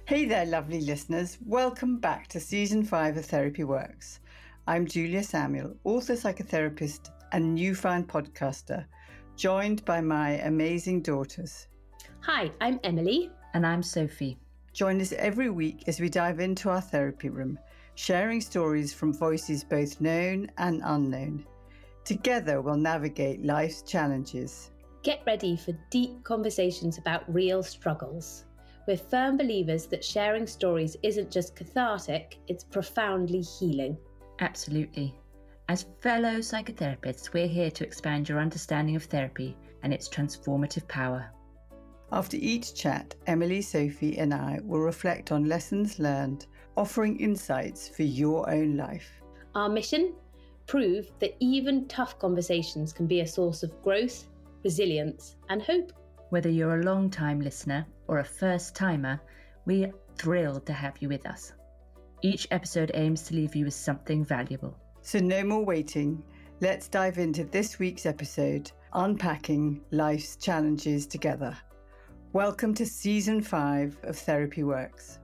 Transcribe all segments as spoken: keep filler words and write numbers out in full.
Hey there, lovely listeners. Welcome back to Season five of Therapy Works. I'm Julia Samuel, author, psychotherapist, and newfound podcaster, joined by my amazing daughters. Hi, I'm Emily. And I'm Sophie. Join us every week as we dive into our therapy room, sharing stories from voices both known and unknown. Together, we'll navigate life's challenges. Get ready for deep conversations about real struggles. We're firm believers that sharing stories isn't just cathartic, it's profoundly healing. Absolutely. As fellow psychotherapists, we're here to expand your understanding of therapy and its transformative power. After each chat, Emily, Sophie, and I will reflect on lessons learned, offering insights for your own life. Our mission? Prove that even tough conversations can be a source of growth, resilience, and hope. Whether you're a long-time listener or a first-timer, we're thrilled to have you with us. Each episode aims to leave you with something valuable. So no more waiting. Let's dive into this week's episode, unpacking life's challenges together. Welcome to Season five of Therapy Works.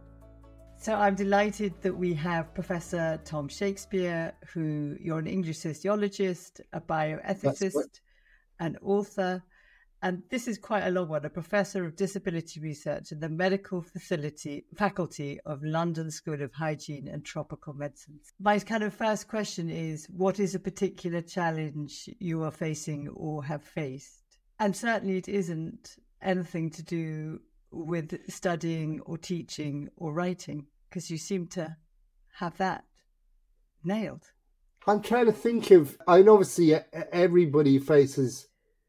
So I'm delighted that we have Professor Tom Shakespeare, who you're an English sociologist, a bioethicist, an author, and this is quite a long one, a professor of disability research in the medical facility faculty of London School of Hygiene and Tropical Medicines. My kind of first question is, what is a particular challenge you are facing or have faced? And certainly it isn't anything to do with studying or teaching or writing, because you seem to have that nailed. I'm trying to think of, I mean, obviously everybody faces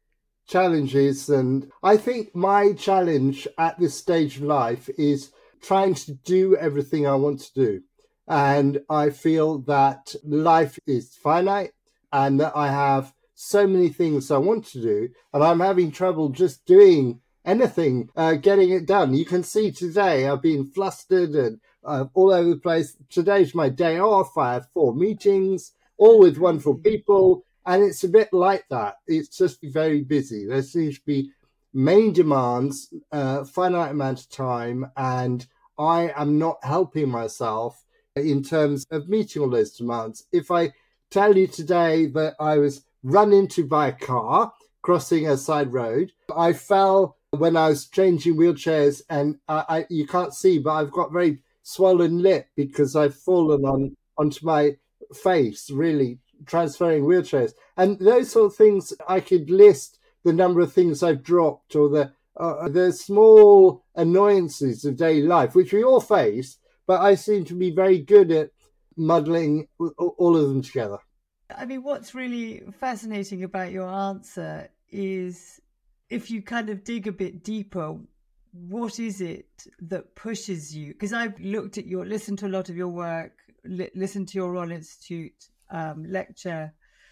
challenges, and I think my challenge at this stage of life is trying to do everything I want to do. And I feel that life is finite and that I have so many things I want to do, and I'm having trouble just doing anything, uh, getting it done. You can see today I've been flustered and uh, all over the place. Today's my day off. I have four meetings, all with wonderful people. And it's a bit like that. It's just very busy. There seems to be main demands, uh, finite amount of time, and I am not helping myself in terms of meeting all those demands. If I tell you today that I was run into by a car crossing a side road, I fell when I was changing wheelchairs, and I, I you can't see, but I've got very swollen lip because I've fallen on onto my face, really transferring wheelchairs. And those sort of things, I could list the number of things I've dropped, or the uh, the small annoyances of daily life, which we all face, but I seem to be very good at muddling all of them together. I mean, what's really fascinating about your answer is, if you kind of dig a bit deeper, what is it that pushes you? Because I've looked at your, listened to a lot of your work, li- listened to your Royal Institute um, lecture,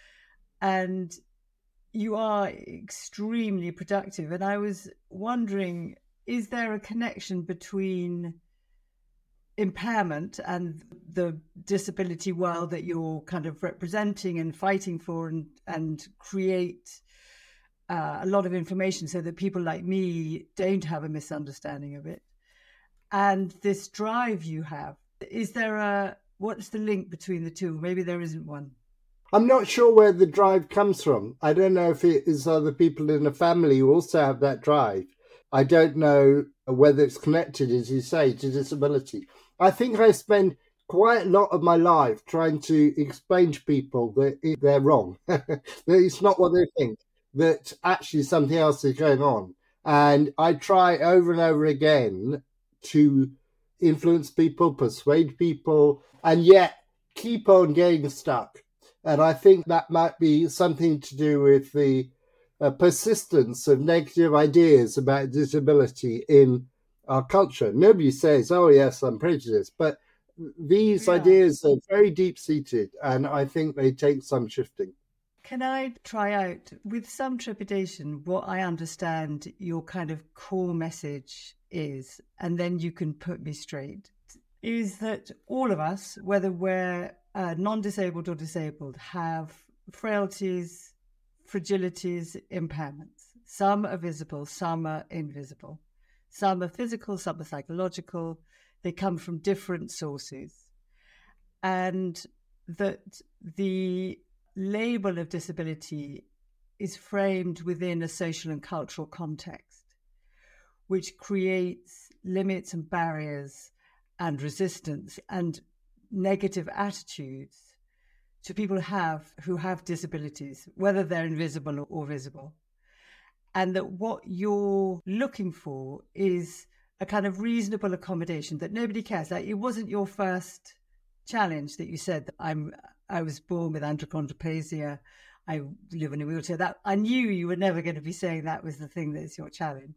and you are extremely productive. And I was wondering, is there a connection between impairment and the disability world that you're kind of representing and fighting for, and, and create uh, a lot of information so that people like me don't have a misunderstanding of it, and this drive you have? Is there a, what's the link between the two? Maybe there isn't one. I'm not sure where the drive comes from. I don't know if it is other people in the family who also have that drive. I don't know whether it's connected, as you say, to disability. I think I spend quite a lot of my life trying to explain to people that they're wrong, that it's not what they think, that actually something else is going on. And I try over and over again to influence people, persuade people, and yet keep on getting stuck. And I think that might be something to do with the uh, persistence of negative ideas about disability in our culture. Nobody says, oh, yes, I'm prejudiced. But these yeah. ideas are very deep-seated, and I think they take some shifting. Can I try out, with some trepidation, what I understand your kind of core message is, and then you can put me straight, is that all of us, whether we're uh, non-disabled or disabled, have frailties, fragilities, impairments. Some are visible, some are invisible. Some are physical, some are psychological. they come from different sources, and that the label of disability is framed within a social and cultural context, which creates limits and barriers and resistance and negative attitudes to people have who have disabilities, whether they're invisible or, or visible. And that what you're looking for is a kind of reasonable accommodation, that nobody cares. Like, it wasn't your first challenge that you said that I'm I was born with achondroplasia, I live in a wheelchair. That I knew you were never going to be saying that was the thing that's your challenge,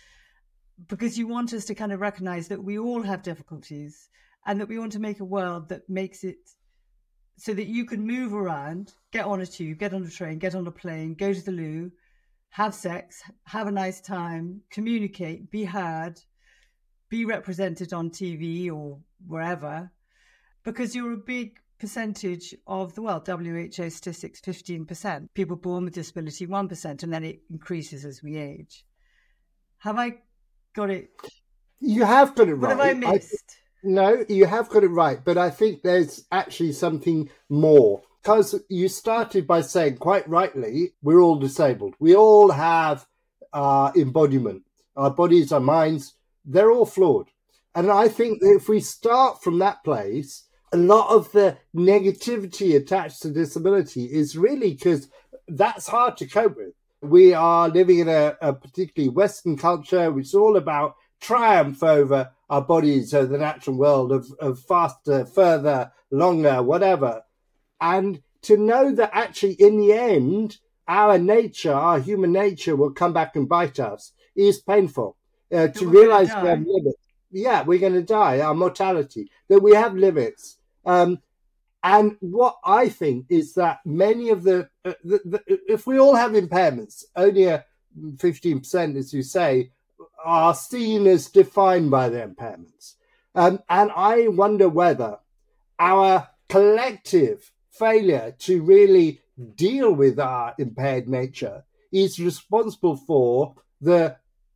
because you want us to kind of recognize that we all have difficulties, and that we want to make a world that makes it so that you can move around, get on a tube, get on a train, get on a plane, go to the loo, have sex, have a nice time, communicate, be heard, be represented on T V or wherever, because you're a big percentage of the world. W H O statistics, fifteen percent. People born with disability, one percent, and then it increases as we age. Have I got it? You have got it right. What have I missed? I, no, you have got it right, but I think there's actually something more. Because you started by saying, quite rightly, we're all disabled. We all have uh, embodiment. Our bodies, our minds, they're all flawed. And I think that if we start from that place, a lot of the negativity attached to disability is really because that's hard to cope with. We are living in a, a particularly Western culture, which is all about triumph over our bodies, over the natural world of, of faster, further, longer, whatever. And to know that actually in the end, our nature, our human nature will come back and bite us is painful. Uh, to realize we have limits. Yeah, we're going to die, our mortality, that we have limits. Um, and what I think is that many of the, uh, the, the, if we all have impairments, only a fifteen percent, as you say, are seen as defined by their impairments. Um, and I wonder whether our collective failure to really deal with our impaired nature is responsible for the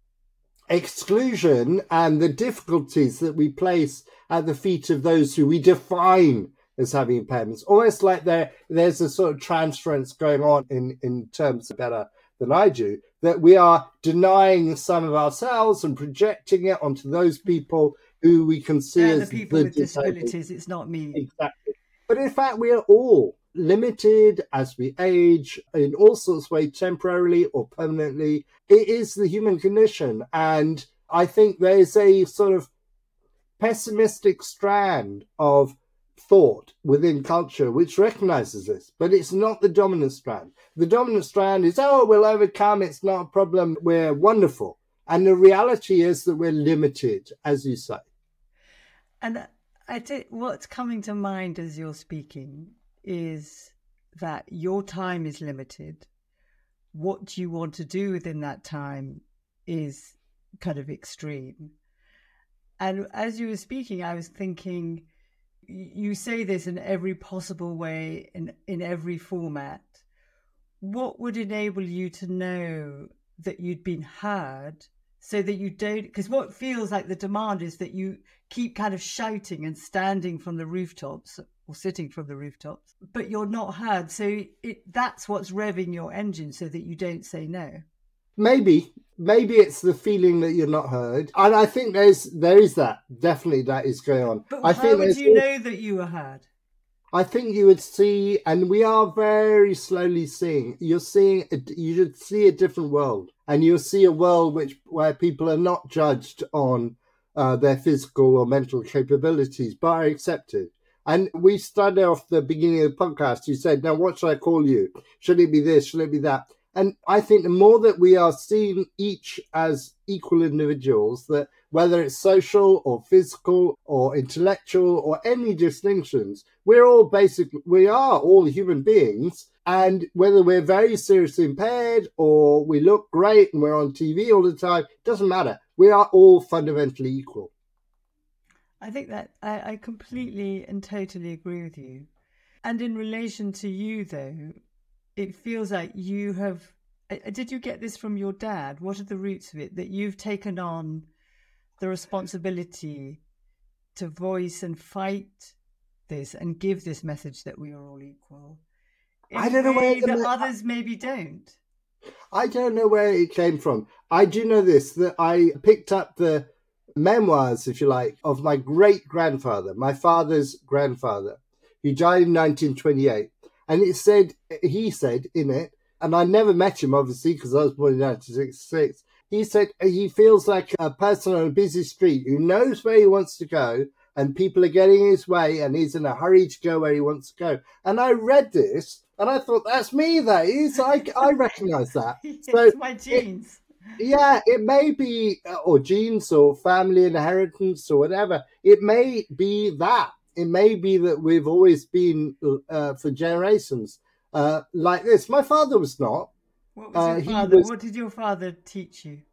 exclusion and the difficulties that we place at the feet of those who we define as having impairments. Almost like there, there's a sort of transference going on in, in terms of better than I do, that we are denying some of ourselves and projecting it onto those people who we can see They're as the people the with disabled. disabilities. It's not me. Exactly. But in fact, we are all limited as we age in all sorts of ways, temporarily or permanently. It is the human condition. And I think there's a sort of pessimistic strand of thought within culture which recognizes this, but it's not the dominant strand. The dominant strand is, oh, we'll overcome, it's not a problem, we're wonderful. And the reality is that we're limited, as you say. And I think what's coming to mind as you're speaking is that your time is limited. What you want to do within that time is kind of extreme. And as you were speaking, I was thinking, you say this in every possible way, in, in every format. What would enable you to know that you'd been heard, so that you don't, because what feels like the demand is that you keep kind of shouting and standing from the rooftops or sitting from the rooftops, but you're not heard. So it, that's what's revving your engine, so that you don't say no. Maybe, maybe it's the feeling that you're not heard. And I think there's, there is that, definitely that is going on. But I how think would you know that you were heard? I think you would see, and we are very slowly seeing, you're seeing, a, you should see a different world. And you'll see a world which where people are not judged on uh, their physical or mental capabilities, but are accepted. And we started off the beginning of the podcast, you said, now what should I call you? Should it be this? Should it be that? And I think the more that we are seen each as equal individuals, that whether it's social or physical or intellectual or any distinctions, we're all basically, we are all human beings. And whether we're very seriously impaired or we look great and we're on T V all the time, doesn't matter. We are all fundamentally equal. I think that I, I completely and totally agree with you. And in relation to you, though, it feels like you have, did you get this from your dad? What are the roots of it? That you've taken on the responsibility to voice and fight this and give this message that we are all equal in I don't a know where way the that me- others maybe don't. I don't know where it came from. I do know this, that I picked up the memoirs, if you like, of my great-grandfather, my father's grandfather, who died in nineteen twenty-eight. And it said, he said in it, and I never met him, obviously, because I was born in nineteen sixty-six, he said he feels like a person on a busy street who knows where he wants to go, and people are getting in his way, and he's in a hurry to go where he wants to go. And I read this, and I thought, that's me, that is. I, I recognise that. It's So my it- genes. Yeah, it may be, or genes or family inheritance or whatever. It may be that. It may be that we've always been, uh, for generations, uh, like this. My father was not. What was Uh, your he father? was- What did your father teach you?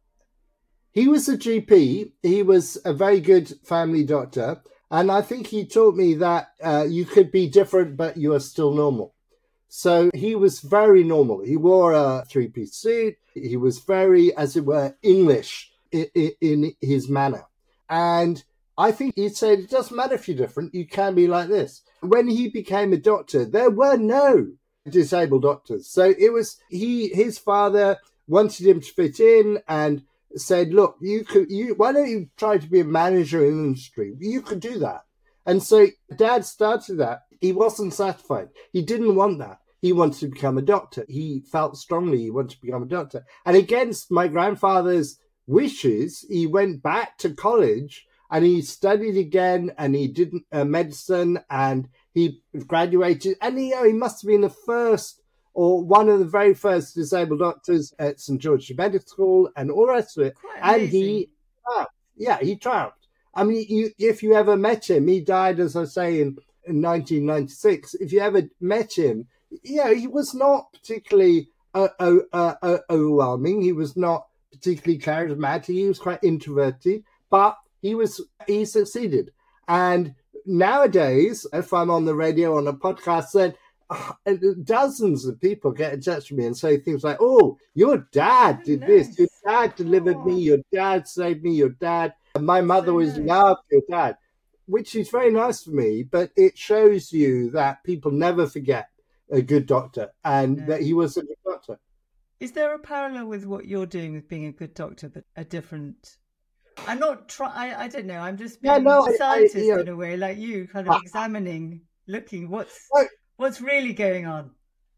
He was a G P. He was a very good family doctor. And I think he taught me that uh, you could be different, but you are still normal. So he was very normal. He wore a three-piece suit. He was very, as it were, English in, in, in his manner. And I think he said, it doesn't matter if you're different, you can be like this. When he became a doctor, there were no disabled doctors. So it was, he, his father wanted him to fit in and said, look, you could, you, why don't you try to be a manager in the industry? You could do that. And so Dad started that. He wasn't satisfied. He didn't want that. He wanted to become a doctor. He felt strongly he wanted to become a doctor. And against my grandfather's wishes, he went back to college and he studied again, and he did uh, medicine, and he graduated. And he, you know, he must have been the first or one of the very first disabled doctors at Saint George's Medical School and all the rest of it. Quite And amazing. he, triumphed. yeah, he triumphed. I mean, you, if you ever met him, he died, as I say, in, in nineteen ninety-six. If you ever met him, yeah, he was not particularly uh, uh, uh, uh, overwhelming. He was not particularly charismatic. He was quite introverted, but he was he succeeded. And nowadays, if I'm on the radio on a podcast, then uh, dozens of people get in touch with me and say things like, "Oh, your dad did this. Your dad delivered me. Your dad saved me. Your dad." And my mother So was nice. loved your dad, which is very nice for me. But it shows you that people never forget a good doctor, and No. that he was a good doctor. Is there a parallel with what you're doing with being a good doctor, but a different? I'm not try. I, I don't know. I'm just Yeah, being no, I- a I- scientist you know- in a way, like you, kind of Ah. examining, looking what's Right. what's really going on.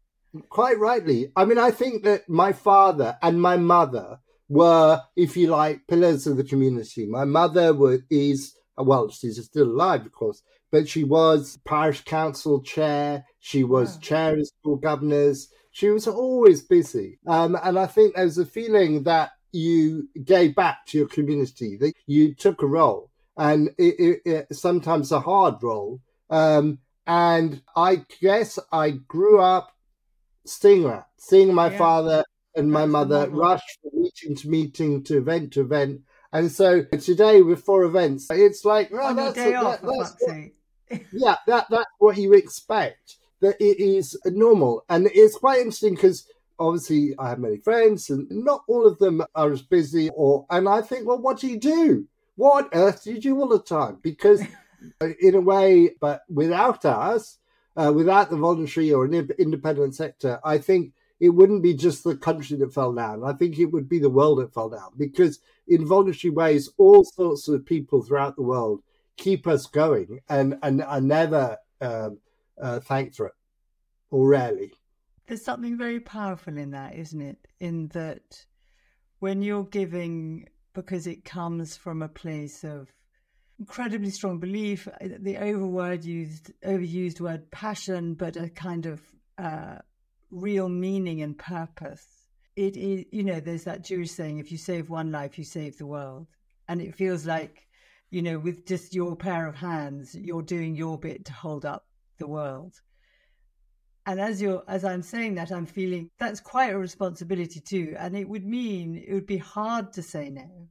Quite rightly. I mean, I think that my father and my mother were, if you like, pillars of the community. My mother was, is, well, she's still alive, of course, but she was parish council chair. She was Wow. chair of school governors. She was always busy. Um, and I think there's a feeling that you gave back to your community, that you took a role, and it, it, it, sometimes a hard role. Um, and I guess I grew up seeing that, seeing my Yeah. father and my That's the mother model. rush from meeting to meeting to event to event. And so today with four events, it's like, well, On your that's, day that, off, for that's fuck's what, sake. yeah, that that's what you expect. That it is normal, and it's quite interesting because obviously I have many friends, and not all of them are as busy. Or and I think, well, what do you do? What on earth do you do all the time? Because in a way, but without us, uh, without the voluntary or an independent sector, I think it wouldn't be just the country that fell down. I think it would be the world that fell down, because in voluntary ways, all sorts of people throughout the world keep us going and, and are never um, uh, thanked for it, or rarely. There's something very powerful in that, isn't it? In that when you're giving, because it comes from a place of incredibly strong belief, the overword used, overused word passion, but a kind of uh, real meaning and purpose. It is, you know, there's that Jewish saying, if you save one life, you save the world. And it feels like, you know, with just your pair of hands, you're doing your bit to hold up the world. And as you're, as I'm saying that, I'm feeling that's quite a responsibility too. And it would mean it would be hard to say no.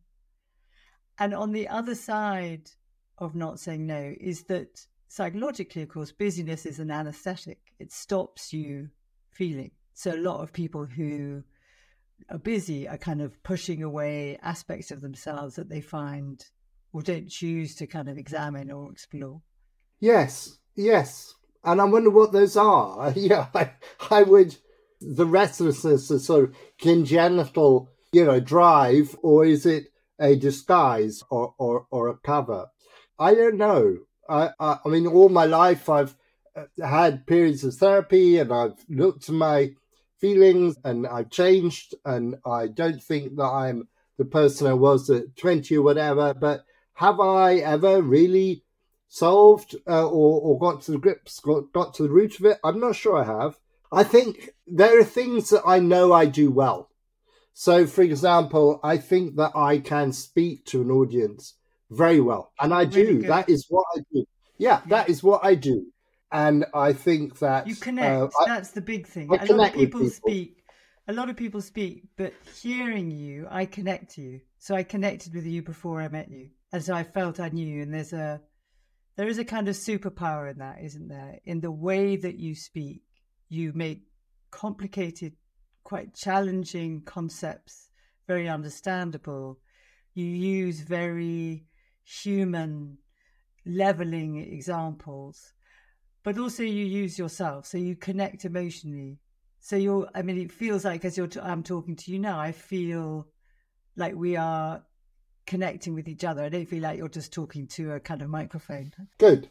And on the other side of not saying no is that psychologically, of course, busyness is an anesthetic. It stops you feeling. So a lot of people who are busy are kind of pushing away aspects of themselves that they find or don't choose to kind of examine or explore? Yes, yes. And I wonder what those are. Yeah, I, I would, the restlessness, a sort of congenital, you know, drive, or is it a disguise or, or, or a cover? I don't know. I, I, I mean, all my life I've had periods of therapy and I've looked at my feelings and I've changed, and I don't think that I'm the person I was at twenty or whatever, but have I ever really solved uh, or, or got to the grips, got, got to the root of it? I'm not sure I have. I think there are things that I know I do well. So, for example, I think that I can speak to an audience very well. And I Really do. good. That is what I do. Yeah, Yeah. that is what I do. And I think that You connect. uh, I- That's the big thing. I A lot of connect with people, people. speak. A lot of people speak, but hearing you, I connect to you. So I connected with you before I met you, and so I felt I knew you. And there's a, there is a kind of superpower in that, isn't there? In the way that you speak, you make complicated, quite challenging concepts very understandable. You use very human, leveling examples, but also you use yourself, so you connect emotionally. So you're, I mean, it feels like as you're, t- I'm talking to you now, I feel like we are connecting with each other. I don't feel like you're just talking to a kind of microphone. Good.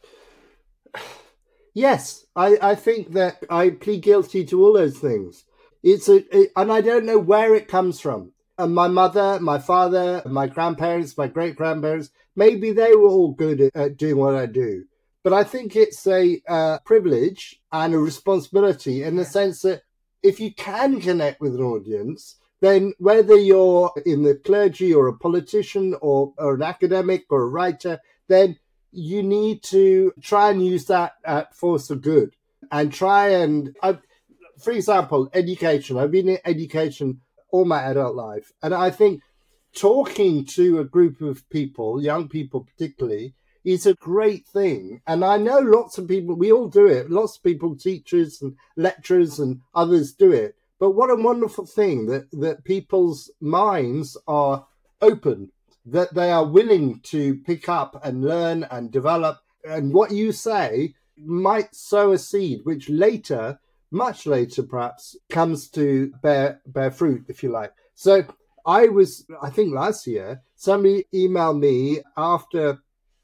Yes, I, I think that I plead guilty to all those things. It's a, it, and I don't know where it comes from. And my mother, my father, my grandparents, my great grandparents, maybe they were all good at, at doing what I do. But I think it's a uh, privilege and a responsibility in the Yeah. sense that if you can connect with an audience, then whether you're in the clergy or a politician or, or an academic or a writer, then you need to try and use that at force of good and try and, I, for example, education. I've been in education all my adult life. And I think talking to a group of people, young people particularly, is a great thing. And I know lots of people, we all do it. Lots of people, teachers and lecturers and others do it. But what a wonderful thing that, that people's minds are open, that they are willing to pick up and learn and develop. And what you say might sow a seed, which later, much later perhaps, comes to bear bear fruit, if you like. So I was, I think last year, somebody emailed me after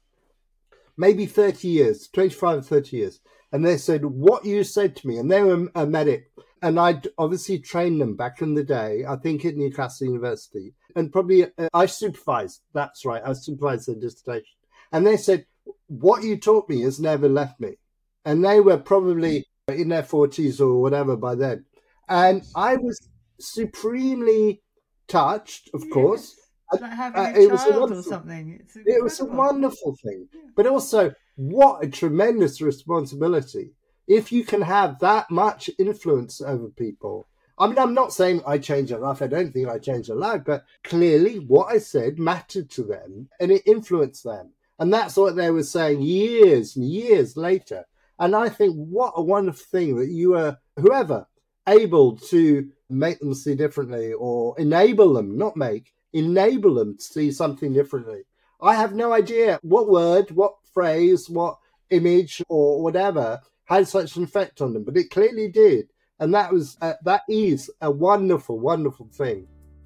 maybe thirty years, twenty-five or thirty years. And they said, what you said to me, and they were a medic. And I'd obviously trained them back in the day, I think at Newcastle University. And probably uh, I supervised, that's right, I supervised their dissertation. And they said, what you taught me has never left me. And they were probably in their forties or whatever by then. And I was supremely touched, of Yes. course. It's like having Uh, a it was a child or wonderful- something. It's It was a incredible. wonderful thing. Yeah. But also, what a tremendous responsibility. If you can have that much influence over people. I mean, I'm not saying I changed their life. I don't think I changed their life. But clearly, what I said mattered to them and it influenced them. And that's what they were saying years and years later. And I think what a wonderful thing that you were, whoever, able to make them see differently or enable them, not make, enable them to see something differently. I have no idea what word, what phrase, what image or whatever had such an effect on them, but it clearly did. And that was uh, that is a wonderful, wonderful thing.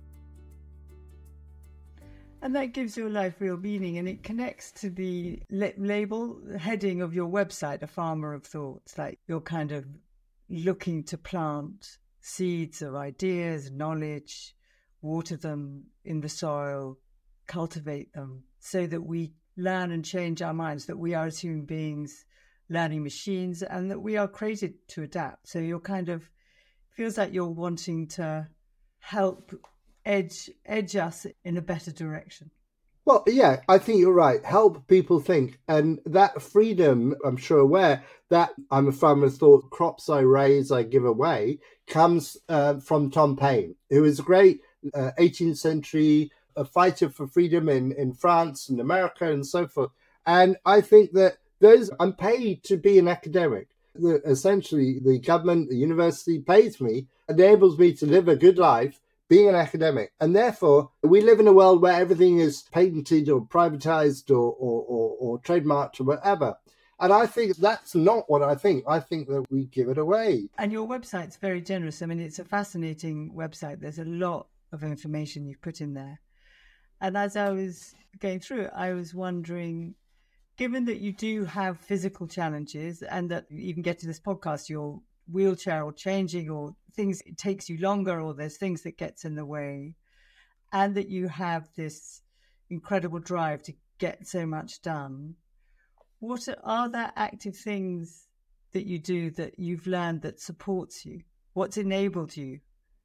And that gives your life real meaning, and it connects to the la- label, the heading of your website, A Farmer of Thoughts. Like you're kind of looking to plant seeds of ideas, knowledge, water them in the soil, cultivate them, so that we learn and change our minds, that we are as human beings learning machines, and that we are created to adapt. So you're kind of, feels like you're wanting to help edge edge us in a better direction. Well, yeah, I think you're right. Help people think. And that freedom, I'm sure aware that I'm a farmer of thought, crops I raise, I give away, comes uh, from Tom Paine, who was a great uh, eighteenth century a fighter for freedom in, in France and America and so forth. And I think that those, I'm paid to be an academic. The, essentially, the government, the university pays me, enables me to live a good life being an academic. And therefore, we live in a world where everything is patented or privatized or, or, or, or trademarked or whatever. And I think that's not what I think. I think that we give it away. And your website's very generous. I mean, it's a fascinating website. There's a lot of information you've put in there. And as I was going through it, I was wondering, given that you do have physical challenges and that you even get to this podcast, your wheelchair or changing or things, it takes you longer or there's things that gets in the way, and that you have this incredible drive to get so much done, what are, are there active things that you do that you've learned that supports you? What's enabled you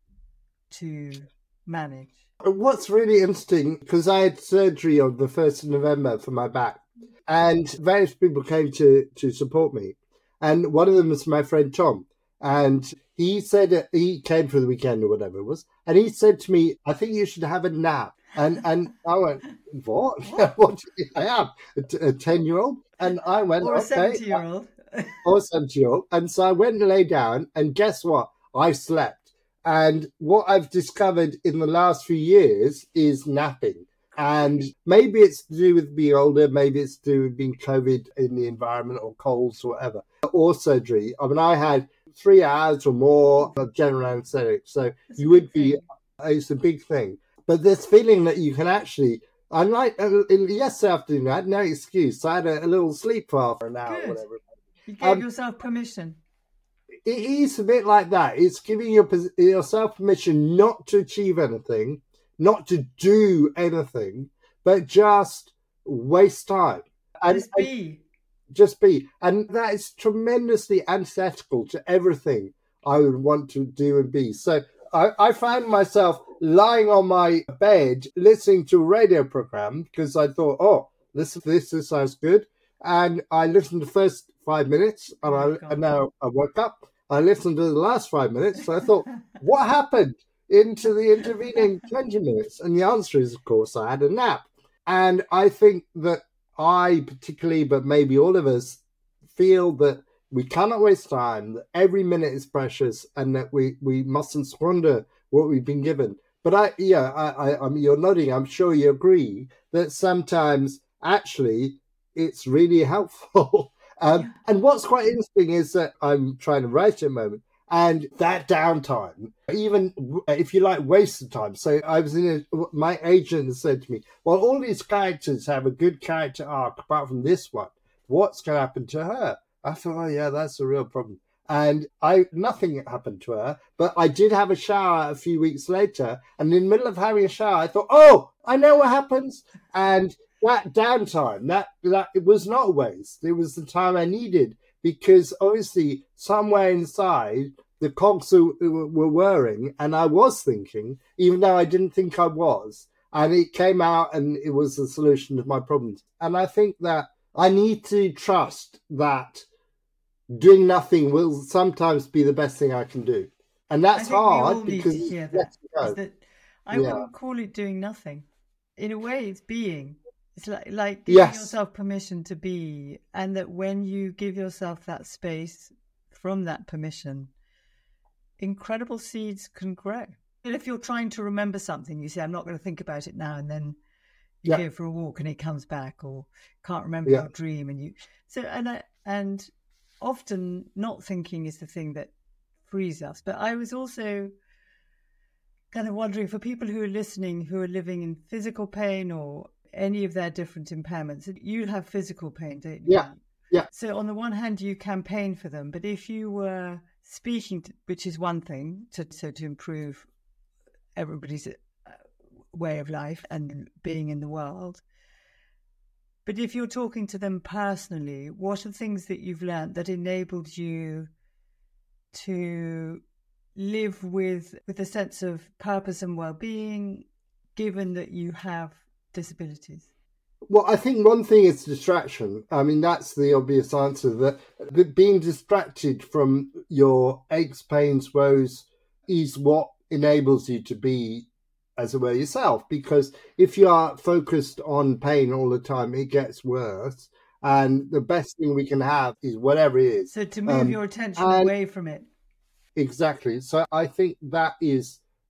to manage? What's really interesting, because I had surgery on the first of November for my back, and various people came to, to support me. And one of them was my friend Tom. And he said, he came for the weekend or whatever it was. And he said to me, I think you should have a nap. And and I went, what? What, what do you think I am? A, t- a ten-year-old? And I went, or a okay. seventy-year-old. Or a seventy-year-old. And so I went and lay down. And guess what? I slept. And what I've discovered in the last few years is napping. And maybe it's to do with being older, maybe it's to do with being COVID in the environment or colds or whatever, or surgery. I mean, I had three hours or more of general anesthetic. So That's you would be, thing. it's a big thing. But this feeling that you can actually, unlike uh, yesterday afternoon, I had no excuse. I had a, a little sleep for half an hour Good. or whatever. You gave Um, yourself permission. It is a bit like that. It's giving your, yourself permission not to achieve anything, not to do anything, but just waste time. And, Just be. and just be. And that is tremendously antithetical to everything I would want to do and be. So I, I found myself lying on my bed listening to a radio program because I thought, oh, this, this, this sounds good. And I listened to the first five minutes and, Oh, I, God. and now I woke up. I listened to the last five minutes. So I thought, what happened into the intervening twenty minutes? And the answer is, of course, I had a nap. And I think that I particularly, but maybe all of us, feel that we cannot waste time, that every minute is precious, and that we, we mustn't squander what we've been given. But I, yeah, I, I, I mean, you're nodding. I'm sure you agree that sometimes actually it's really helpful. um, Yeah. And what's quite interesting is that I'm trying to write at the moment, and that downtime, even if you like, wasted time. So I was in a, my agent said to me, well, all these characters have a good character arc apart from this one. What's going to happen to her? I thought, oh, yeah, that's a real problem. And I nothing happened to her, but I did have a shower a few weeks later. And in the middle of having a shower, I thought, oh, I know what happens. And that downtime, that, that it was not a waste. It was the time I needed, because obviously somewhere inside the cogs were whirring, and I was thinking, even though I didn't think I was, and it came out and it was the solution to my problems. And I think that I need to trust that doing nothing will sometimes be the best thing I can do. And I that's think we all hard need because to hear it's that. lets you Is go. that I Yeah. wouldn't call it doing nothing. In a way, it's being. It's like like giving Yes. yourself permission to be, and that when you give yourself that space from that permission, incredible seeds can grow. And if you're trying to remember something, you say, "I'm not going to think about it now," and then you Yeah. go for a walk and it comes back, or can't remember Yeah. your dream, and you so and I, and often not thinking is the thing that frees us. But I was also kind of wondering, for people who are listening, who are living in physical pain or any of their different impairments, you have physical pain, don't you? Yeah, yeah. So on the one hand, you campaign for them, but if you were speaking, to, which is one thing, to, so to improve everybody's uh, way of life and being in the world, but if you're talking to them personally, what are things that you've learned that enabled you to live with with a sense of purpose and well-being, given that you have disabilities? Well, I think one thing is distraction. I mean, that's the obvious answer, that, that being distracted from your aches, pains, woes is what enables you to be, as it were, yourself. Because if you are focused on pain all the time, it gets worse. And the best thing we can have is whatever it is. So to move Um, your attention and- away from it. Exactly. So I think that is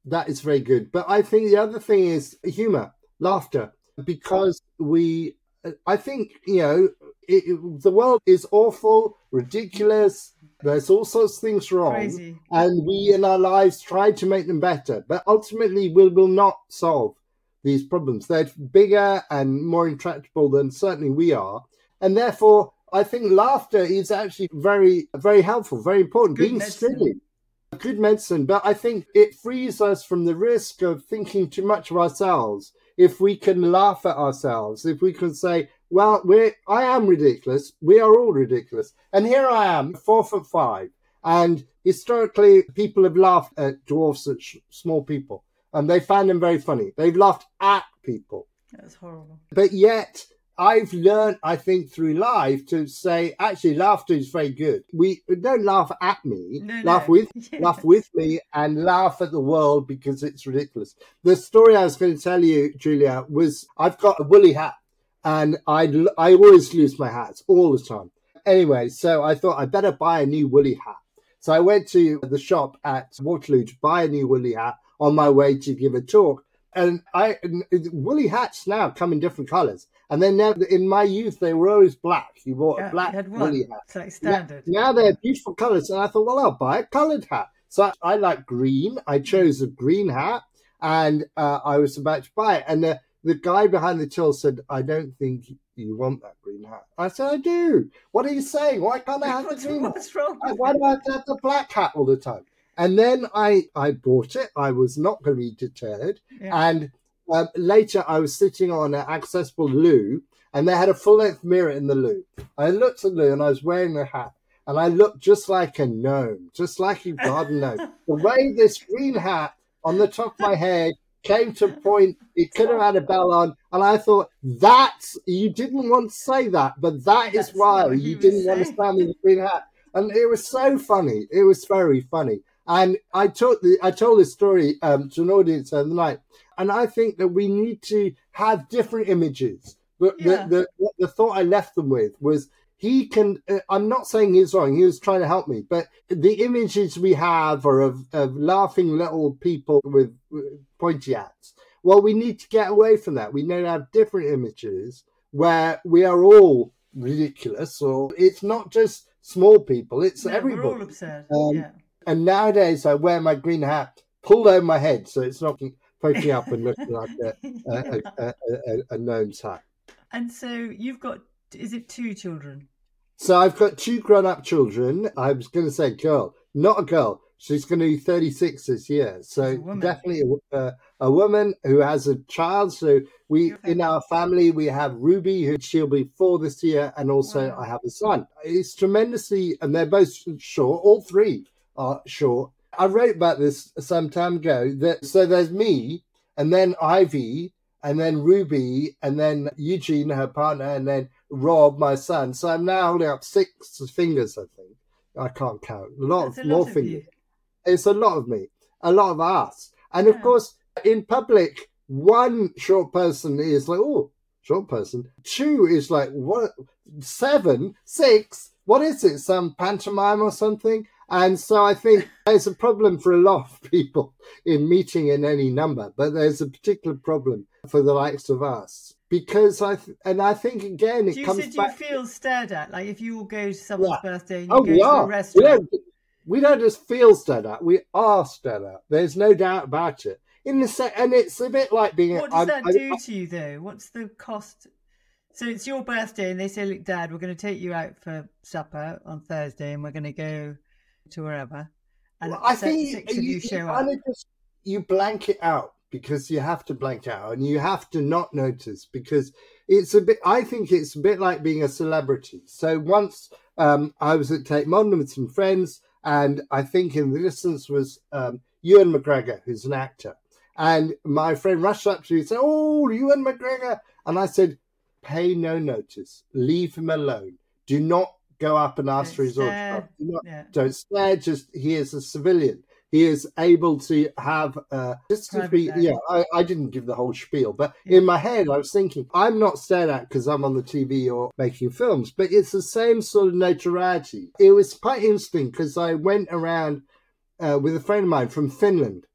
that is very good. But I think the other thing is humor, laughter, because we, I think, you know, it, it, the world is awful, ridiculous. There's all sorts of things wrong. Crazy. And we in our lives try to make them better. But ultimately, we will not solve these problems. They're bigger and more intractable than certainly we are. And therefore, I think laughter is actually very, very helpful, very important. Good Being medicine. silly, good medicine. But I think it frees us from the risk of thinking too much of ourselves. If we can laugh at ourselves, if we can say, well, we're, I am ridiculous. We are all ridiculous. And here I am, four foot five. And historically, people have laughed at dwarfs, at sh- small people. And they found them very funny. They've laughed at people. That's horrible. But yet, I've learned, I think, through life to say, actually, laughter is very good. We don't laugh at me, No, laugh no. with, Yes. laugh with me, and laugh at the world because it's ridiculous. The story I was going to tell you, Julia, was I've got a woolly hat, and I I always lose my hats all the time. Anyway, so I thought I'd better buy a new woolly hat. So I went to the shop at Waterloo to buy a new woolly hat on my way to give a talk. And I woolly hats now come in different colours. And then now, in my youth, they were always black. You wore Yeah, a black you had one. woolly hat. It's like standard. Now, now they're beautiful colours. And I thought, well, I'll buy a coloured hat. So I like green. I chose a green hat. And uh, I was about to buy it. And the, the guy behind the till said, I don't think you want that green hat. I said, I do. What are you saying? Why can't I have the What's, green hat? what's wrong with Why it? do I have to have the black hat all the time? And then I, I bought it. I was not going to be deterred. Yeah. And um, later I was sitting on an accessible loo, and they had a full-length mirror in the loo. I looked at the loo, and I was wearing a hat. And I looked just like a gnome, just like a garden gnome. The way this green hat on the top of my head came to a point, it could have had a bell on. And I thought, that's, you didn't want to say that, but that is That's why what he you was didn't want to saying. stand in the green hat. And it was so funny. It was very funny. And I told the, I told this story um, to an audience the other night. And I think that we need to have different images. But Yeah. the, the, the thought I left them with was, he can, uh, I'm not saying he's wrong, he was trying to help me, but the images we have are of, of laughing little people with, with pointy hats. Well, we need to get away from that. We need to have different images where we are all ridiculous, or it's not just small people, it's No, everybody. we're all absurd. Um, yeah. And nowadays I wear my green hat pulled over my head, so it's not poking up and looking like a, a, a, a, a gnome's hat. And so you've got, is it two children? So I've got two grown-up children. I was going to say girl, not a girl. She's going to be thirty-six this year. She's So a woman. definitely a, uh, a woman who has a child. So we, You're in our family, we have Ruby, who she'll be four this year. And also Wow. I have a son. It's tremendously, and they're both short. All three are short. I wrote about this some time ago. That So there's me, and then Ivy, and then Ruby, and then Eugene, her partner, and then Rob, my son. So I'm now holding up six fingers, I think. I can't count. A lot, That's of, a more lot of fingers. you. It's a lot of me, a lot of us. And of Yeah. course, in public, one short person is like, oh, short person. Two is like, what? Seven, six, what is it? Some pantomime or something? And so I think there's a problem for a lot of people in meeting in any number, but there's a particular problem for the likes of us. Because I, th- and I think again, it Do you, comes so do back. you feel stared at? Like if you all go to someone's Yeah. birthday and you Oh, go we to a are. We restaurant. don't, we don't just feel stared at. We are stared at. There's no doubt about it. In the se- and it's a bit like being. What does I'm- that I- do to you though? What's the cost? So it's your birthday and they say, look, Dad, we're going to take you out for supper on Thursday and we're going to go to wherever. And Well, I se- think six you, of you, you show kind up. of just you blank it out because you have to blank it out and you have to not notice because it's a bit. I think it's a bit like being a celebrity. So once um, I was at Tate Modern with some friends, and I think in the distance was um, Ewan McGregor, who's an actor, and my friend rushed up to me and said, "Oh, Ewan McGregor," and I said, "Pay no notice. Leave him alone. Do not go up and ask Don't for his stare. autograph. Do not Yeah. don't stare. Just he is a civilian. He is able to have uh, just to Private be. life. Yeah, I, I didn't give the whole spiel, but Yeah. in my head I was thinking I'm not stared at because I'm on the T V or making films, but it's the same sort of notoriety. It was quite interesting because I went around uh, with a friend of mine from Finland,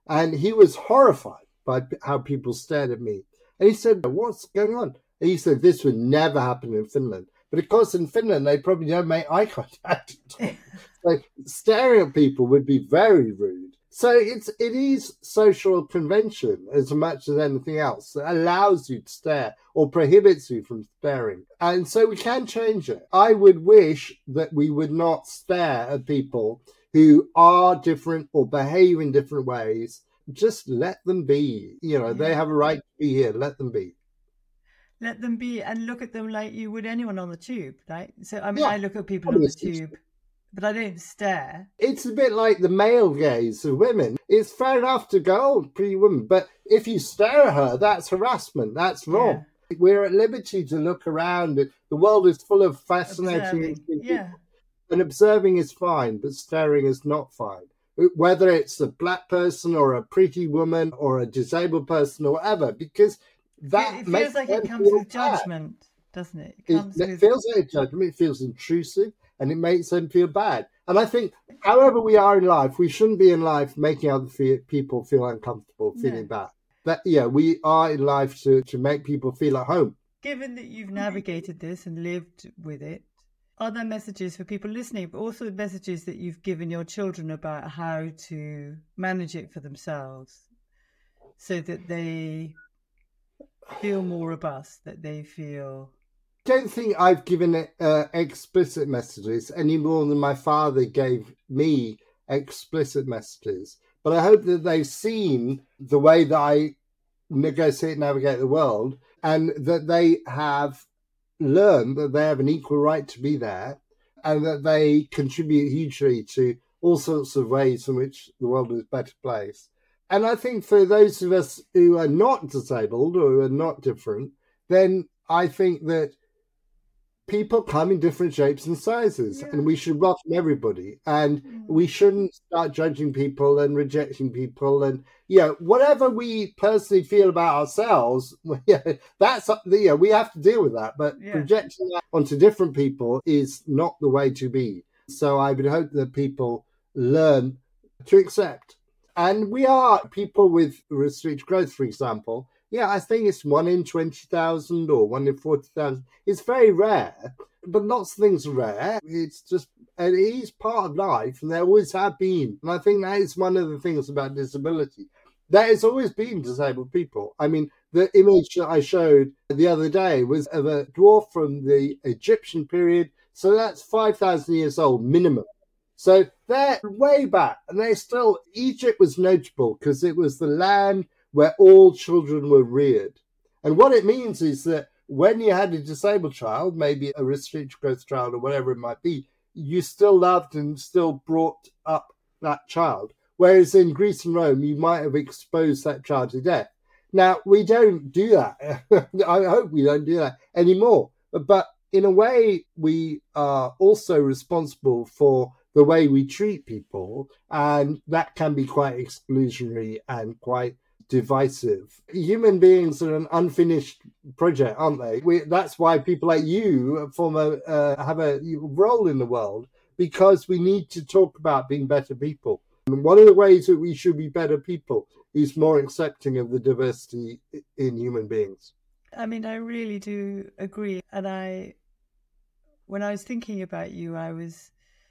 And he was horrified by how people stared at me. And he said, what's going on? And he said, this would never happen in Finland. But of course, in Finland, they probably don't make eye contact at all. So staring at people would be very rude. So it's, it is social convention as much as anything else that allows you to stare or prohibits you from staring. And so we can change it. I would wish that we would not stare at people who are different or behave in different ways. Just let them be. You know, yeah. They have a right to be here. Let them be. Let them be and look at them like you would anyone on the tube, right? So, I mean, yeah. I look at people on the tube, but I don't stare. It's a bit like the male gaze of women. It's fair enough to go, oh, pretty woman, but if you stare at her, that's harassment. That's wrong. Yeah. We're at liberty to look around. The world is full of fascinating people. Yeah. And observing is fine, but staring is not fine. Whether it's a black person or a pretty woman or a disabled person or whatever, because that it feels like it comes with judgment, doesn't it? It, comes it, with... it feels like judgment. It feels intrusive, and it makes them feel bad. And I think, however we are in life, we shouldn't be in life making other fe- people feel uncomfortable, feeling no. bad. That yeah, we are in life to to make people feel at home. Given that you've navigated this and lived with it, are there messages for people listening, but also messages that you've given your children about how to manage it for themselves so that they feel more robust, that they feel... I don't think I've given it, uh, explicit messages any more than my father gave me explicit messages. But I hope that they've seen the way that I negotiate and navigate the world, and that they have learn that they have an equal right to be there, and that they contribute hugely to all sorts of ways in which the world is a better place. And I think for those of us who are not disabled or who are not different, then I think that people come in different shapes and sizes, yeah. and we should welcome everybody, and mm. we shouldn't start judging people and rejecting people, and yeah, you know, whatever we personally feel about ourselves, yeah, that's you know, we have to deal with that. But yeah. projecting that onto different people is not the way to be. So I would hope that people learn to accept. And we are people with restricted growth, for example. Yeah, I think it's one in twenty thousand or one in forty thousand. It's very rare, but lots of things are rare. It's just, and it is part of life, and there always have been. And I think that is one of the things about disability. There has always been disabled people. I mean, the image that I showed the other day was of a dwarf from the Egyptian period. So that's five thousand years old minimum. So they're way back, and they still, Egypt was notable because it was the land where all children were reared. And what it means is that when you had a disabled child, maybe a restricted growth child or whatever it might be, you still loved and still brought up that child. Whereas in Greece and Rome, you might have exposed that child to death. Now, we don't do that. I hope we don't do that anymore. But in a way, we are also responsible for the way we treat people, and that can be quite exclusionary and quite divisive. Human beings are an unfinished project, aren't they? We, that's why people like you form a uh, have a role in the world, because we need to talk about being better people. And one of the ways that we should be better people is more accepting of the diversity in human beings. I mean, I really do agree. And I, when I was thinking about you, I was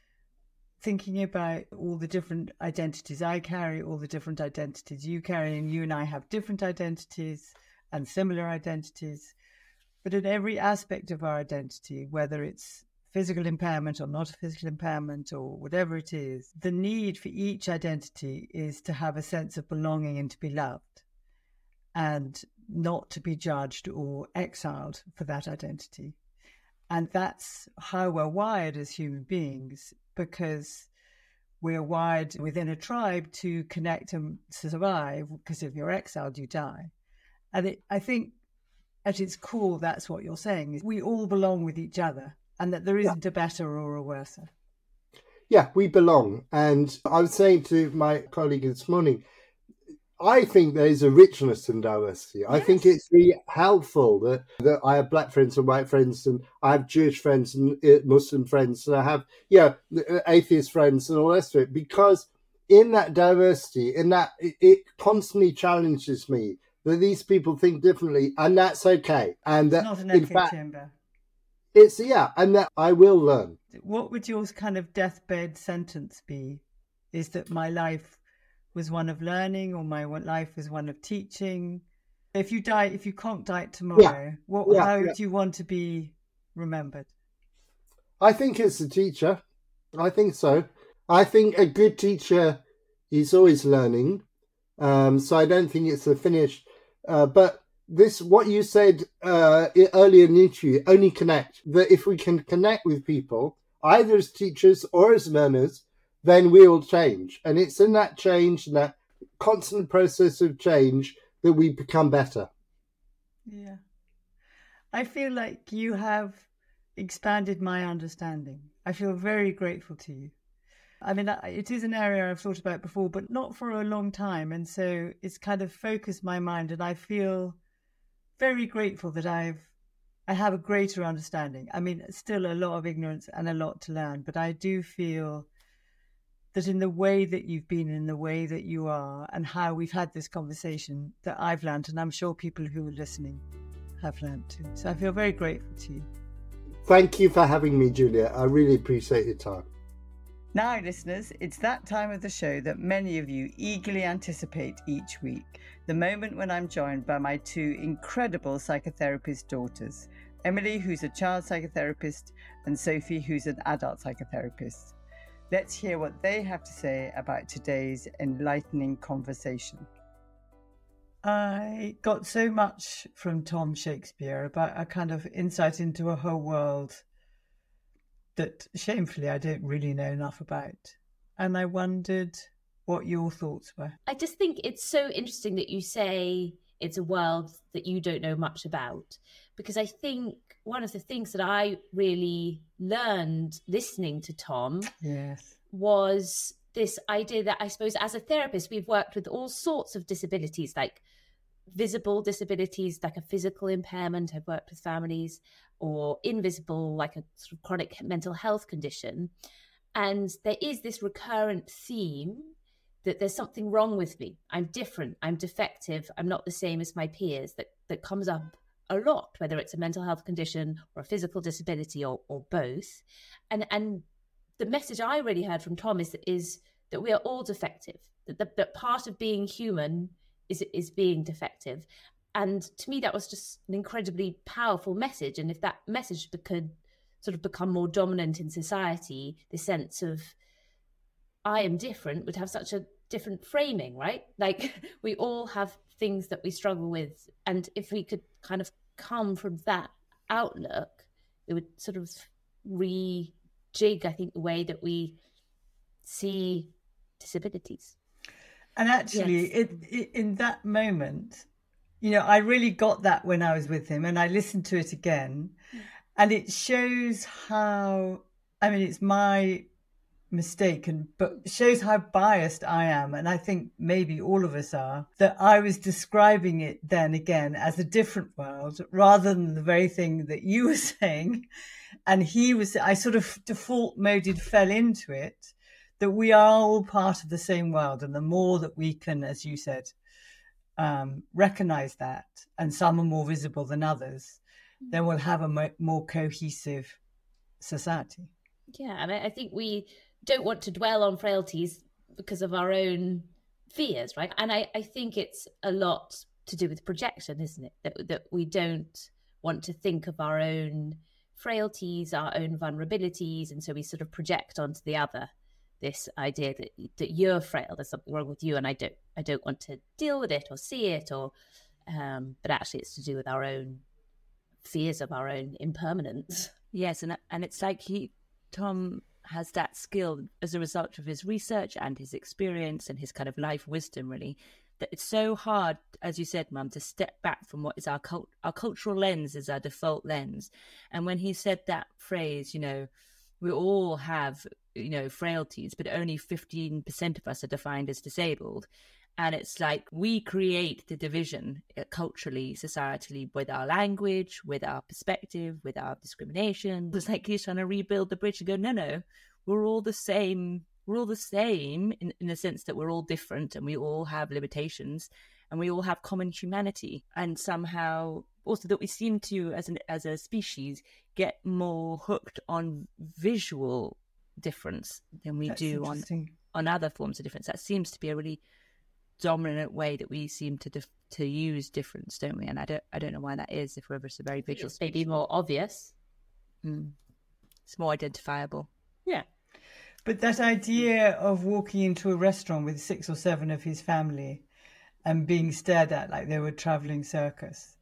thinking about all the different identities I carry, all the different identities you carry, and you and I have different identities and similar identities. But in every aspect of our identity, whether it's physical impairment or not a physical impairment or whatever it is, the need for each identity is to have a sense of belonging and to be loved, and not to be judged or exiled for that identity. And that's how we're wired as human beings, because we're wired within a tribe to connect and survive, because if you're exiled, you die. And it, I think at its core, that's what you're saying, is we all belong with each other, and that there isn't yeah. a better or a worse. Yeah, we belong. And I was saying to my colleague this morning, I think there's a richness in diversity. Yes. I think it's really helpful that, that I have black friends and white friends, and I have Jewish friends and Muslim friends, and I have, yeah, atheist friends and all the rest of it, because in that diversity, in that it, it constantly challenges me that these people think differently, and that's okay. And that, It's not an in echo fact, chamber. it's, yeah, and that I will learn. What would your kind of deathbed sentence be? Is that my life was one of learning, or my life was one of teaching? If you die, if you can't die tomorrow, Yeah. what, Yeah, how yeah. do you want to be remembered? I think it's a teacher. I think so. I think a good teacher is always learning. Um, so I don't think it's a finish. Uh, but this, what you said uh, earlier in the interview, only connect. That if we can connect with people, either as teachers or as learners, then we will change. And it's in that change, and that constant process of change, that we become better. Yeah. I feel like you have expanded my understanding. I feel very grateful to you. I mean, it is an area I've thought about before, but not for a long time. And so it's kind of focused my mind, and I feel very grateful that I've, I have a greater understanding. I mean, still a lot of ignorance and a lot to learn, but I do feel that in the way that you've been, in the way that you are, and how we've had this conversation, that I've learned, and I'm sure people who are listening have learned too. So I feel very grateful to you. Thank you for having me, Julia. I really appreciate your time. Now, listeners, it's that time of the show that many of you eagerly anticipate each week, the moment when I'm joined by my two incredible psychotherapist daughters, Emily, who's a child psychotherapist, and Sophie, who's an adult psychotherapist. Let's hear what they have to say about today's enlightening conversation. I got so much from Tom Shakespeare about a kind of insight into a whole world that shamefully I don't really know enough about. And I wondered what your thoughts were. I just think it's so interesting that you say it's a world that you don't know much about, because I think one of the things that I really learned listening to Tom yes. was this idea that I suppose as a therapist, we've worked with all sorts of disabilities, like visible disabilities, like a physical impairment. I've worked with families, or invisible, like a sort of chronic mental health condition. And there is this recurrent theme that there's something wrong with me. I'm different. I'm defective. I'm not the same as my peers. That that comes up a lot, whether it's a mental health condition or a physical disability, or or both. And and the message I really heard from Tom is that is that we are all defective. That that, that part of being human is is being defective. And to me, that was just an incredibly powerful message. And if that message could sort of become more dominant in society, the sense of I am different would have such a different framing, right? Like we all have things that we struggle with. And if we could kind of come from that outlook, it would sort of rejig, I think, the way that we see disabilities. And actually, yes. it, it, in that moment, you know, I really got that when I was with him, and I listened to it again, mm. and it shows how, I mean, it's my mistake, and but shows how biased I am, and I think maybe all of us are, that I was describing it then again as a different world rather than the very thing that you were saying, and he was, I sort of default moded fell into it, that we are all part of the same world, and the more that we can, as you said, um, recognize that, and some are more visible than others, then we'll have a mo- more cohesive society. Yeah, and I think we don't want to dwell on frailties because of our own fears, right? And I, I think it's a lot to do with projection, isn't it? That that we don't want to think of our own frailties, our own vulnerabilities, and so we sort of project onto the other this idea that that you're frail, there's something wrong with you, and I don't I don't want to deal with it or see it, or um, but actually it's to do with our own fears of our own impermanence. Yes, and and it's like he Tom has that skill as a result of his research and his experience and his kind of life wisdom, really, that it's so hard, as you said, Mum, to step back from what is our cult our cultural lens is our default lens. And when he said that phrase, you know, we all have, you know, frailties, but only fifteen percent of us are defined as disabled. And it's like we create the division culturally, societally, with our language, with our perspective, with our discrimination. It's like he's trying to rebuild the bridge and go, no, no, we're all the same we're all the same in, in the sense that we're all different and we all have limitations and we all have common humanity. And somehow also that we seem to, as an as a species, get more hooked on visual difference than we That's do on on other forms of difference. That seems to be a really dominant way that we seem to dif- to use difference, don't we? And I don't I don't know why that is. If we're ever so very visual, It's maybe more obvious. mm. It's more identifiable. Yeah. But that idea of walking into a restaurant with six or seven of his family and being stared at like they were traveling circus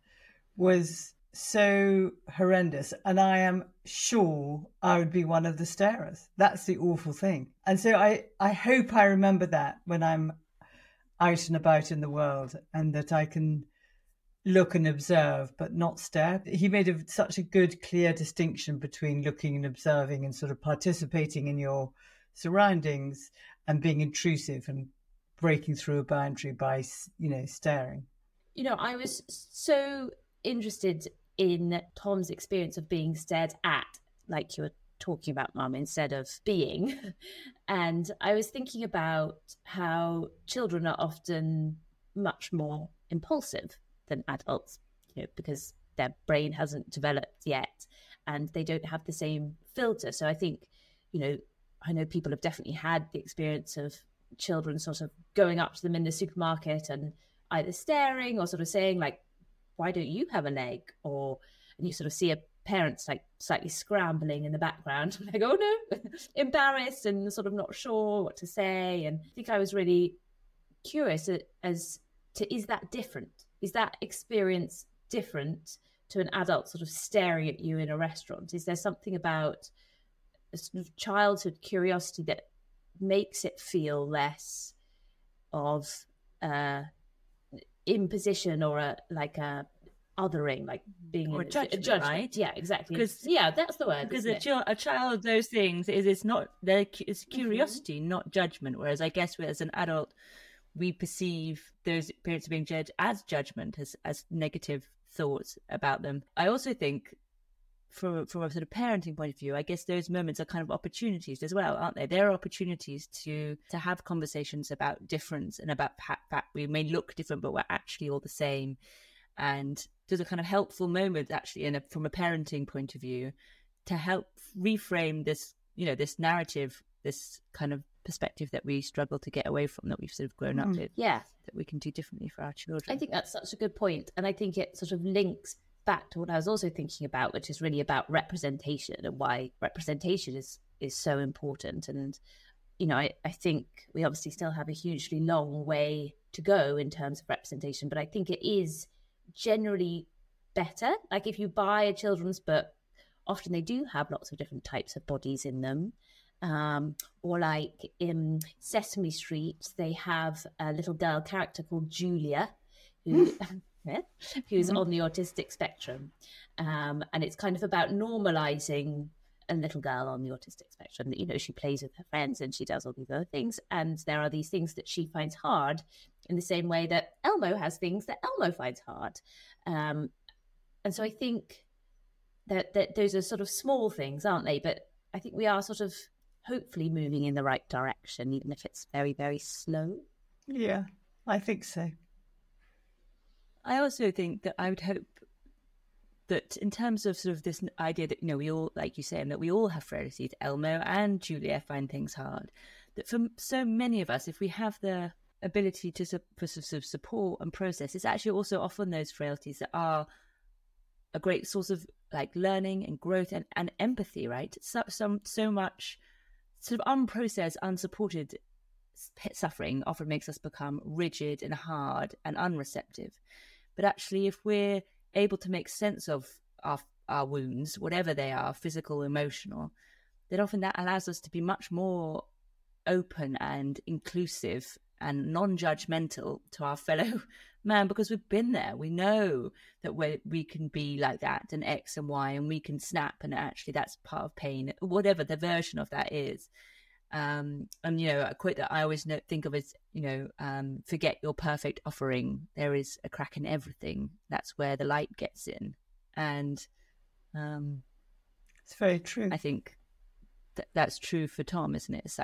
was so horrendous. And I am sure I would be one of the starers. That's the awful thing. And so I, I hope I remember that when I'm out and about in the world, and that I can look and observe but not stare. He made a, such a good, clear distinction between looking and observing and sort of participating in your surroundings and being intrusive and breaking through a boundary by, you know, staring. You know, I was so interested in Tom's experience of being stared at, like you were talking about, Mum, instead of being. And I was thinking about how children are often much more impulsive than adults, you know, because their brain hasn't developed yet and they don't have the same filter. So I think, you know, I know people have definitely had the experience of children sort of going up to them in the supermarket and either staring or sort of saying like, why don't you have an egg? Or, and you sort of see a parents like slightly scrambling in the background, like, oh no, embarrassed and sort of not sure what to say. And I think I was really curious as to, is that different? Is that experience different to an adult sort of staring at you in a restaurant? Is there something about a sort of childhood curiosity that makes it feel less of uh, imposition or a like a othering, like being or a, judgment, a judgment, right? Yeah, exactly. Because yeah, that's the word. Because a, ch- a child, those things is it's not their it's curiosity, mm-hmm. not judgment. Whereas I guess as an adult, we perceive those parents being judged as judgment, as as negative thoughts about them. I also think, from from a sort of parenting point of view, I guess those moments are kind of opportunities as well, aren't they? There are opportunities to to have conversations about difference and about fact we may look different, but we're actually all the same. And those are kind of helpful moments, actually, in a, from a parenting point of view, to help reframe this, you know, this narrative, this kind of perspective that we struggle to get away from, that we've sort of grown mm, up with. Yeah, that we can do differently for our children. I think that's such a good point, and I think it sort of links back to what I was also thinking about, which is really about representation and why representation is is so important. And you know, I, I think we obviously still have a hugely long way to go in terms of representation, but I think it is generally better. Like if you buy a children's book, often they do have lots of different types of bodies in them. Um, or like in Sesame Street, they have a little girl character called Julia, who yeah, who's mm-hmm. on the autistic spectrum. Um, and it's kind of about normalizing a little girl on the autistic spectrum. That, you know, she plays with her friends and she does all these other things. And there are these things that she finds hard in the same way that Elmo has things that Elmo finds hard. Um, and so I think that, that those are sort of small things, aren't they? But I think we are sort of hopefully moving in the right direction, even if it's very, very slow. Yeah, I think so. I also think that I would hope that in terms of sort of this idea that, you know, we all, like you say, and that we all have frailties, Elmo and Julia find things hard, that for so many of us, if we have the ability to sort of support and process, it's actually also often those frailties that are a great source of like learning and growth and, and empathy, right? So, some, so much sort of unprocessed, unsupported suffering often makes us become rigid and hard and unreceptive. But actually, if we're able to make sense of our, our wounds, whatever they are, physical, emotional, then often that allows us to be much more open and inclusive and non-judgmental to our fellow man, because we've been there. We know that we we can be like that and X and Y, and we can snap, and actually that's part of pain, whatever the version of that is. Um, and, you know, a quote that I always know, think of is, you know, um, forget your perfect offering. There is a crack in everything. That's where the light gets in. And um, it's very true. I think th- that's true for Tom, isn't it? It's like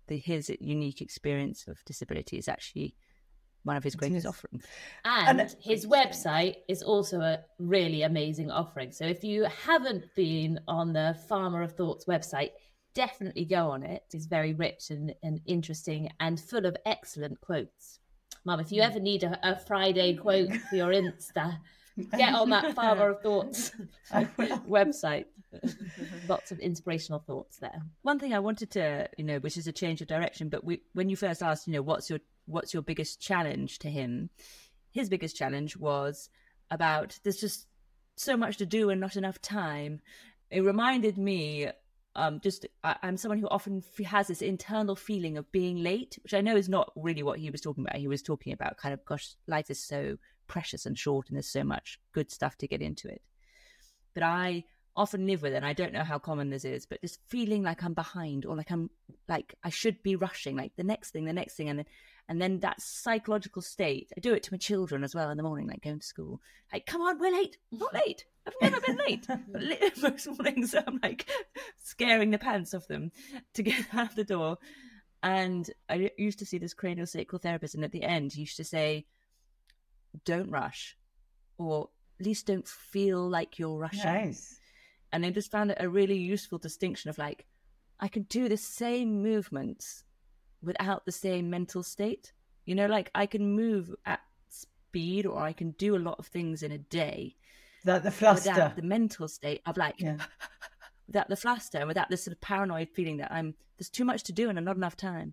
the, his unique experience of disability is actually one of his greatest offerings. And, and his website is also a really amazing offering. So if you haven't been on the Farmer of Thoughts website, definitely go on it. It's very rich and, and interesting and full of excellent quotes. Mum, if you ever need a, a Friday quote for your Insta, get on that Farmer of Thoughts website. Lots of inspirational thoughts there. One thing I wanted to, you know, which is a change of direction, but we, when you first asked, you know, what's your what's your biggest challenge to him? His biggest challenge was about there's just so much to do and not enough time. It reminded me, um, just I, I'm someone who often f- has this internal feeling of being late, which I know is not really what he was talking about. He was talking about kind of, gosh, life is so precious and short and there's so much good stuff to get into it. But I often live with it, and I don't know how common this is, but just feeling like I'm behind, or like I'm like I should be rushing, like the next thing, the next thing, and then and then that psychological state. I do it to my children as well in the morning, like going to school. Like, come on, we're late. Not late. I've never been late. But most mornings I'm like scaring the pants off them to get out the door. And I used to see this craniosacral therapist, and at the end he used to say, "Don't rush," or at least don't feel like you're rushing. Nice. And I just found it a really useful distinction of like, I can do the same movements without the same mental state. You know, like I can move at speed, or I can do a lot of things in a day. That the fluster. Without the mental state of like, yeah. without the fluster, and without this sort of paranoid feeling that I'm there's too much to do and not enough time.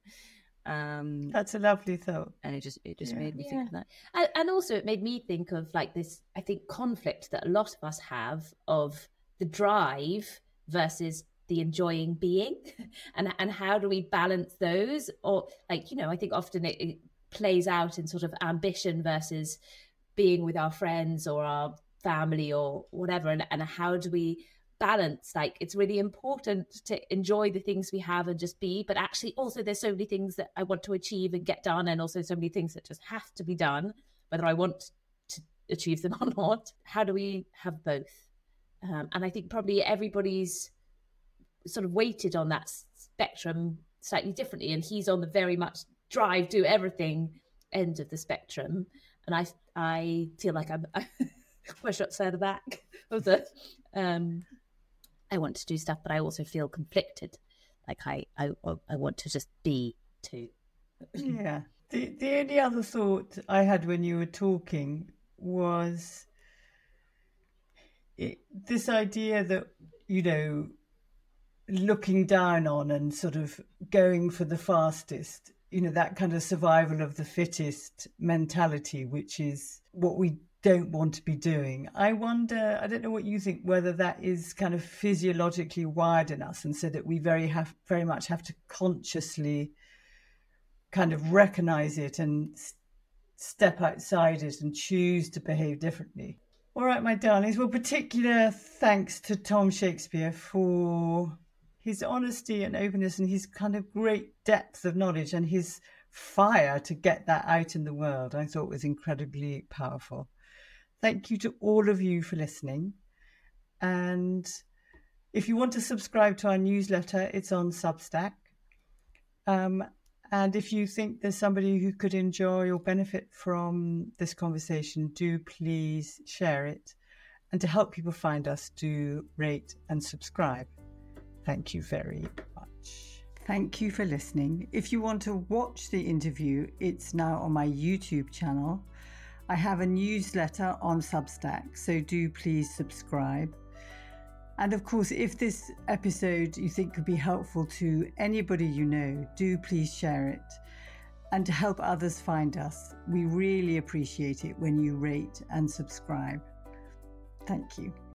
Um, That's a lovely thought. And it just it just Yeah. made me Yeah. think of that. And, and also it made me think of like this, I think, conflict that a lot of us have of the drive versus the enjoying being, and and how do we balance those? Or like, you know, I think often it, it plays out in sort of ambition versus being with our friends or our family or whatever, and, and how do we balance? Like, it's really important to enjoy the things we have and just be, but actually also there's so many things that I want to achieve and get done, and also so many things that just have to be done, whether I want to achieve them or not. How do we have both? Um, and I think probably everybody's sort of weighted on that spectrum slightly differently, and he's on the very much drive, do everything end of the spectrum, and I I feel like I'm push up further back of the um I want to do stuff, but I also feel conflicted, like I I, I want to just be too. Yeah. The the only other thought I had when you were talking was it, this idea that, you know, looking down on and sort of going for the fastest, you know, that kind of survival of the fittest mentality, which is what we don't want to be doing. I wonder, I don't know what you think, whether that is kind of physiologically wired in us, and so that we very have very much have to consciously kind of recognize it and s- step outside it and choose to behave differently. All right, my darlings. Well, particular thanks to Tom Shakespeare for his honesty and openness and his kind of great depth of knowledge and his fire to get that out in the world. I thought was incredibly powerful. Thank you to all of you for listening. And if you want to subscribe to our newsletter, it's on Substack. Um, and if you think there's somebody who could enjoy or benefit from this conversation, do please share it. And to help people find us, do rate and subscribe. Thank you very much. Thank you for listening. If you want to watch the interview, it's now on my YouTube channel. I have a newsletter on Substack, so do please subscribe. And of course, if this episode you think could be helpful to anybody you know, do please share it. And to help others find us, we really appreciate it when you rate and subscribe. Thank you.